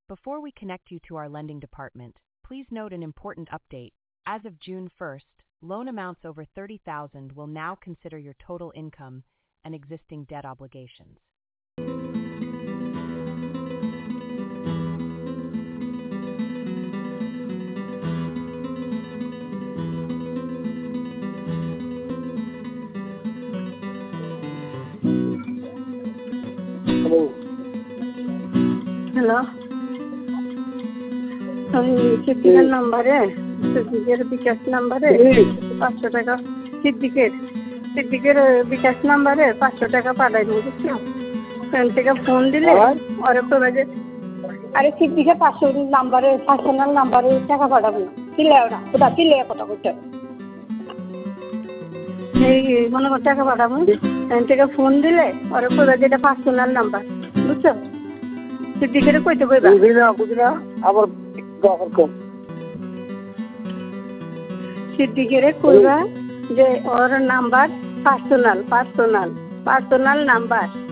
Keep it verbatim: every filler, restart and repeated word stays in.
Before we connect you to our lending department, please note an important update. As of June first, loan amounts over thirty thousand will now consider your total income and existing debt obligations. Hello hello আমি সিদ্দিকের নাম্বারে সিদ্দিকের বিকাশ নাম্বারে পাঁচশো টাকা সিদ্দিকের সিদ্দিকের বিকাশ নাম্বারে পাঁচশো টাকা পাঠাই দেবো বুঝছো ওখান থেকে ফোন দিলে ওরা তোরা যে আরে সিদ্দিকের পাঁচশো নাম্বারে পার্সোনাল নাম্বারে টাকা পাঠাবো না দিলে ওরা কোথা দিলে কথা করতে এই মনে কর টাকা পাঠাবো ওখান থেকে ফোন দিলে ওরা তোরা যেটা পার্সোনাল নাম্বার বুঝছো সিদ্দিকের কইতে কইবা বুঝিনা আবার কম সিদ্দিকের কইবা যে ওর number personal personal personal number